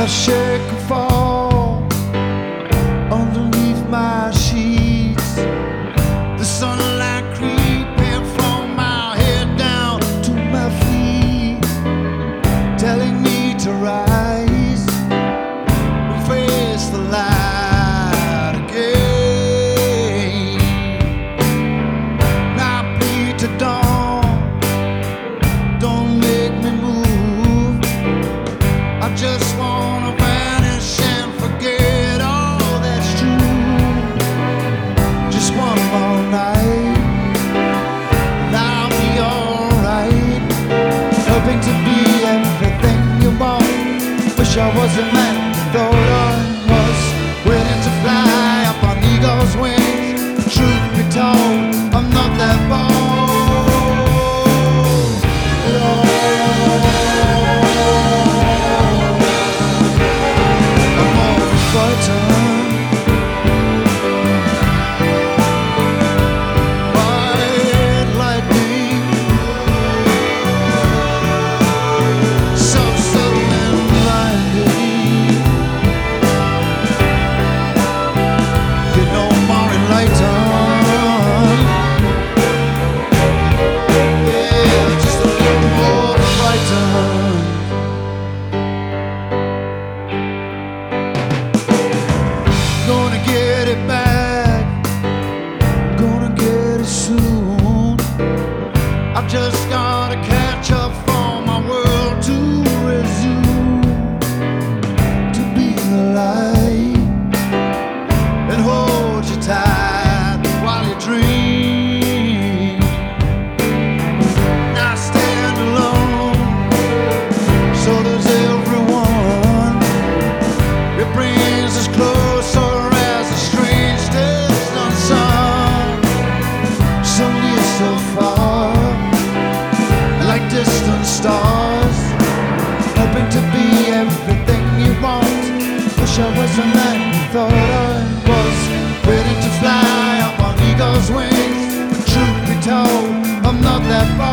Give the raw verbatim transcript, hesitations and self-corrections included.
I shake and fall underneath my sheets. The sunlight creeping from my head down to my feet, telling me to rise and face the light again. Now I bleed to dawn, don't make me move. I just wanna vanish and forget all that's true. Just one more night and I'll be alright. Hoping to be everything you want. Wish I was a man, thought I was willing to fly up on eagle's wings. Truth be told, I'm not that bold. I've just gotta catch up for my world to resume, to be alive and hold you tight while you dream. I stand alone, so does everyone. It brings us closer as a strange distant sun, so near, so far, like distant stars, hoping to be everything you want. Wish I was a man, thought I was ready to fly up on eagle's wings. But truth be told, I'm not that far.